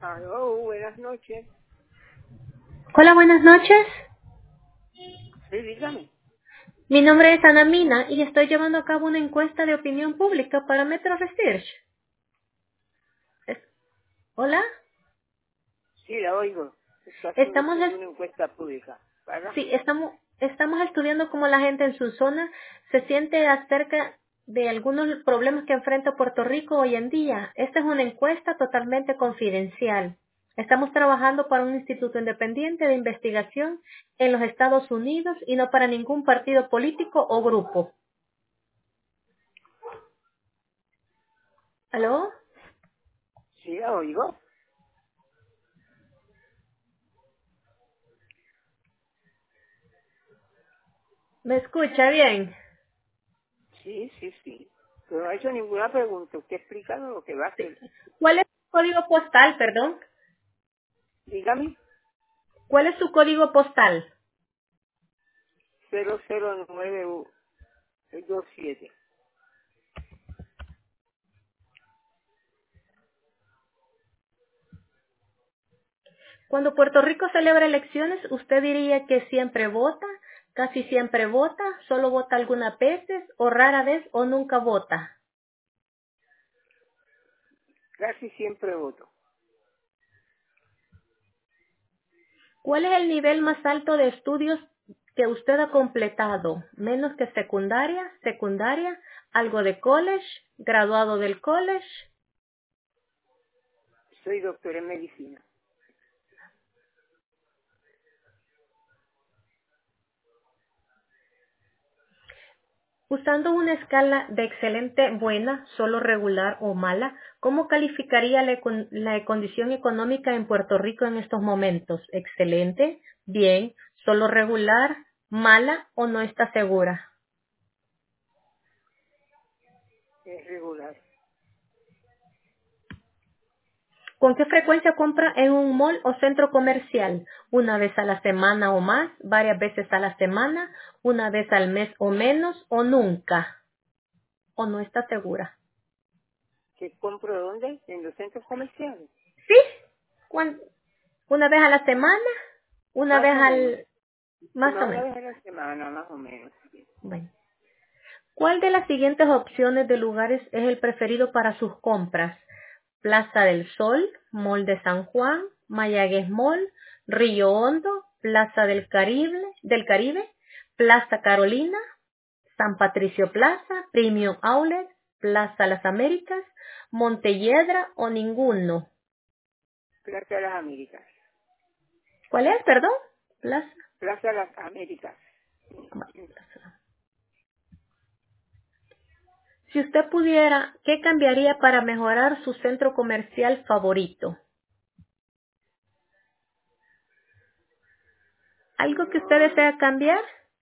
Aló, buenas noches. Hola, buenas noches. Sí, dígame. Mi nombre es Ana Mina y estoy llevando a cabo una encuesta de opinión pública para Metro Research. Es- Hola. Sí, la oigo. Está Estamos, haciendo es- una encuesta pública. ¿Para? sí, estamos estudiando cómo la gente en su zona se siente acerca de algunos problemas que enfrenta Puerto Rico hoy en día. Esta es una encuesta totalmente confidencial. Estamos trabajando para un instituto independiente de investigación en los Estados Unidos y no para ningún partido político o grupo. ¿Aló? Sí, la oigo. ¿Me escucha bien? Sí, sí, sí. Pero no ha hecho ninguna pregunta. Usted explica lo que va a hacer. ¿Cuál es su código postal, perdón? Dígame. ¿Cuál es su código postal? 00927. Cuando Puerto Rico celebra elecciones, ¿usted diría que siempre vota, casi siempre vota, solo vota algunas veces, o rara vez, o nunca vota? Casi siempre voto. ¿Cuál es el nivel más alto de estudios que usted ha completado? ¿Menos que secundaria, secundaria, algo de college, graduado del college? Soy doctor en medicina. Usando una escala de excelente, buena, solo regular o mala, ¿cómo calificaría la condición económica en Puerto Rico en estos momentos? ¿Excelente, bien, solo regular, mala o no está segura? Es regular. ¿Con qué frecuencia compra en un mall o centro comercial? ¿Una vez a la semana o más? ¿Varias veces a la semana? ¿Una vez al mes o menos? ¿O nunca? ¿O no está segura? ¿Qué compro dónde? En los centros comerciales. ¿Sí? ¿Cuán- ¿Una vez a la semana? ¿Una Más vez o menos. al... más Como o una menos? vez a la semana, más o menos. Bueno. ¿Cuál de las siguientes opciones de lugares es el preferido para sus compras? Plaza del Sol, Mall de San Juan, Mayagüez Mall, Río Hondo, Plaza del Caribe, Plaza Carolina, San Patricio Plaza, Premium Outlet, Plaza Las Américas, Montelledra o ninguno. Plaza de las Américas. ¿Cuál es, perdón? Plaza. Plaza de las Américas. Bueno, Plaza. Si usted pudiera, ¿qué cambiaría para mejorar su centro comercial favorito? ¿Algo que usted No, desea cambiar?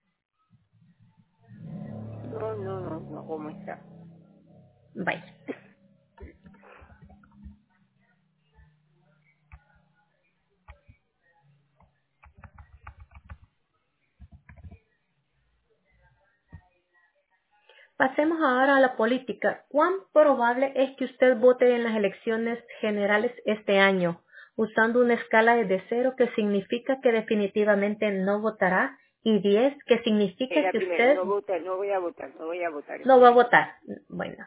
no, ¿cómo está? Vaya. Pasemos ahora a la política. ¿Cuán probable es que usted vote en las elecciones generales este año? Usando una escala de 0 que significa que definitivamente no votará y 10 que Es significa la que primera, usted no vota, no voy a votar no este va a año. votar. Bueno.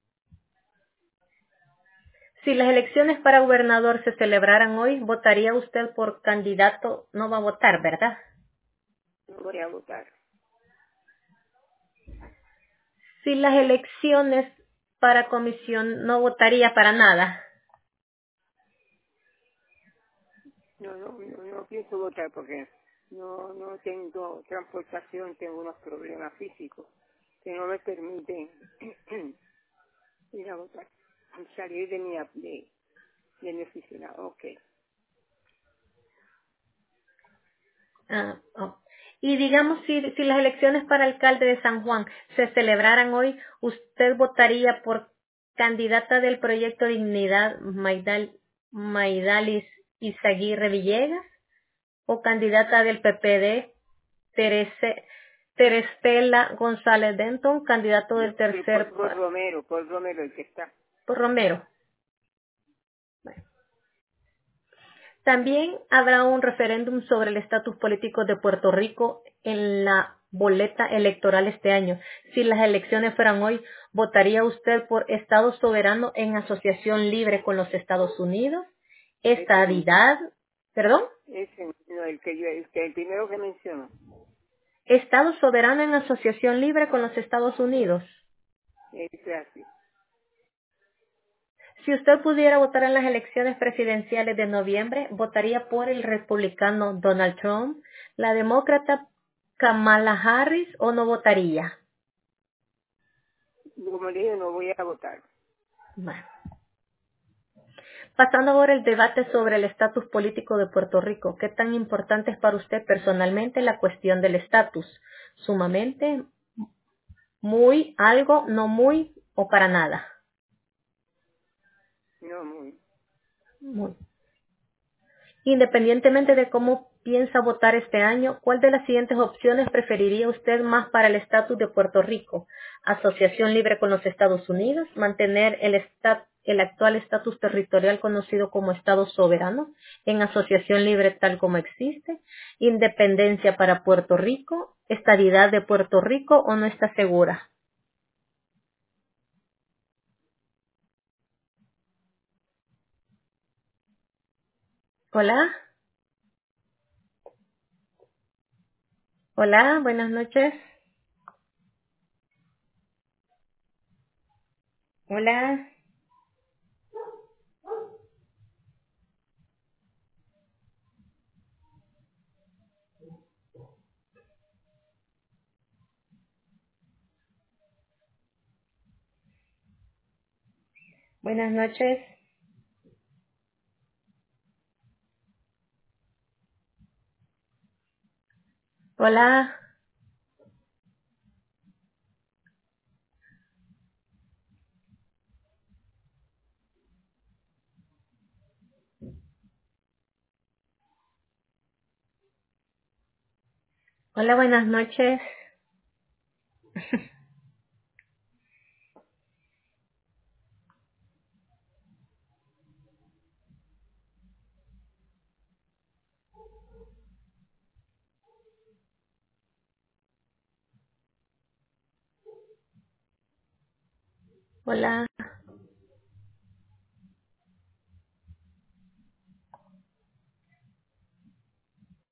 Si las elecciones para gobernador se celebraran hoy, ¿votaría usted por candidato? No va a votar, ¿verdad? No voy a votar. Si las elecciones para comisión no votaría para nada. No pienso votar porque no tengo transportación, tengo unos problemas físicos que no me permiten ir a votar, salir de mi oficina. Ok. Oh. Y digamos, si las elecciones para alcalde de San Juan se celebraran hoy, ¿usted votaría por candidata del proyecto Dignidad Maidalis Izaguirre Villegas o candidata del PPD Terestela González Denton, candidato del tercer Por Romero el que está. por Romero? Bueno. También habrá un referéndum sobre el estatus político de Puerto Rico en la boleta electoral este año. Si las elecciones fueran hoy, ¿votaría usted por Estado soberano en asociación libre con los Estados Unidos? Ese mismo. Estadidad, perdón, Ese, no, el primero que mencionó. Estado soberano en asociación libre con los Estados Unidos. Ese es así. Si usted pudiera votar en las elecciones presidenciales de noviembre, ¿votaría por el republicano Donald Trump, la demócrata Kamala Harris o no votaría? Como le dije, no voy a votar. Bueno. Pasando ahora el debate sobre el estatus político de Puerto Rico, ¿qué tan importante es para usted personalmente la cuestión del estatus? ¿Sumamente, muy, algo, no muy o para nada? No muy. Muy. Independientemente de cómo piensa votar este año, ¿cuál de las siguientes opciones preferiría usted más para el estatus de Puerto Rico? ¿Asociación libre con los Estados Unidos? ¿Mantener el actual estatus territorial conocido como Estado soberano en asociación libre tal como existe? ¿Independencia para Puerto Rico? ¿Estadidad de Puerto Rico o no está segura? Hola, hola, buenas noches. Hola, buenas noches. Hola, hola, buenas noches. Hola.